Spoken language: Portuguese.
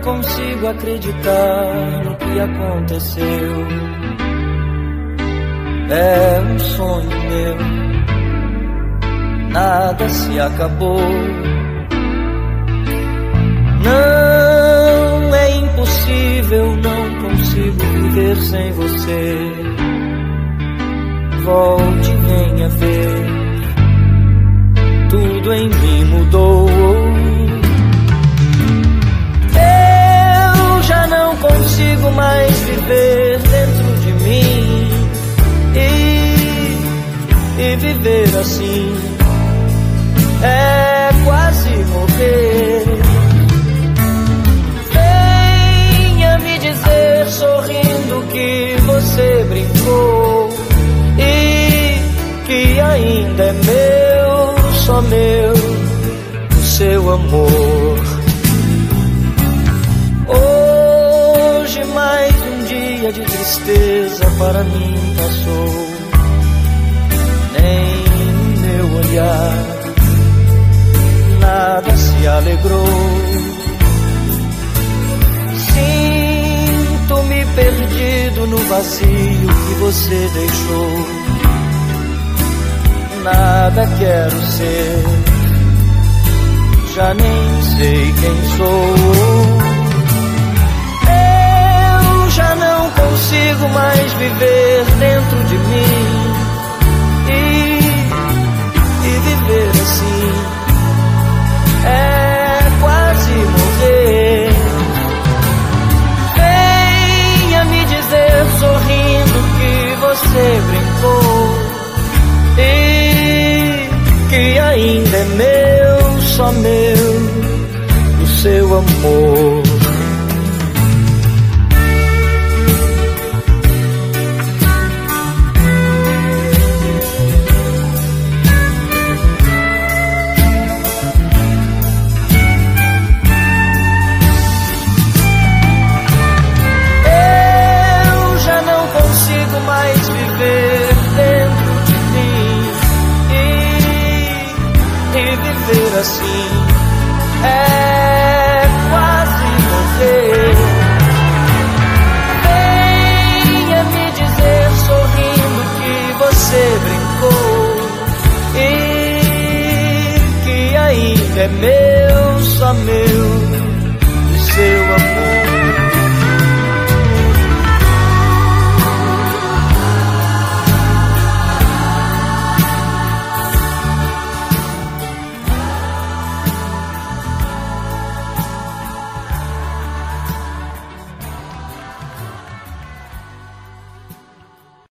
consigo acreditar no que aconteceu. É um sonho meu, nada se acabou. Não é impossível, não consigo viver sem você. Volte e venha ver, tudo em mim mudou. Eu já não consigo mais viver dentro de mim e viver assim é quase morrer. Venha me dizer sorrindo que você brincou e que ainda é meu, só meu, o seu amor. Hoje mais um dia de tristeza para mim passou. Nem meu olhar nada se alegrou. Sinto-me perdido no vazio que você deixou. Nada quero ser, já nem sei quem sou. Eu já não consigo mais viver dentro de mim e viver assim é quase morrer. Venha me dizer sorrindo que você brincou e que ainda é meu, só meu, o seu amor. Viver assim é quase morrer. Venha me dizer sorrindo que você brincou e que ainda é meu, só meu, o seu amor.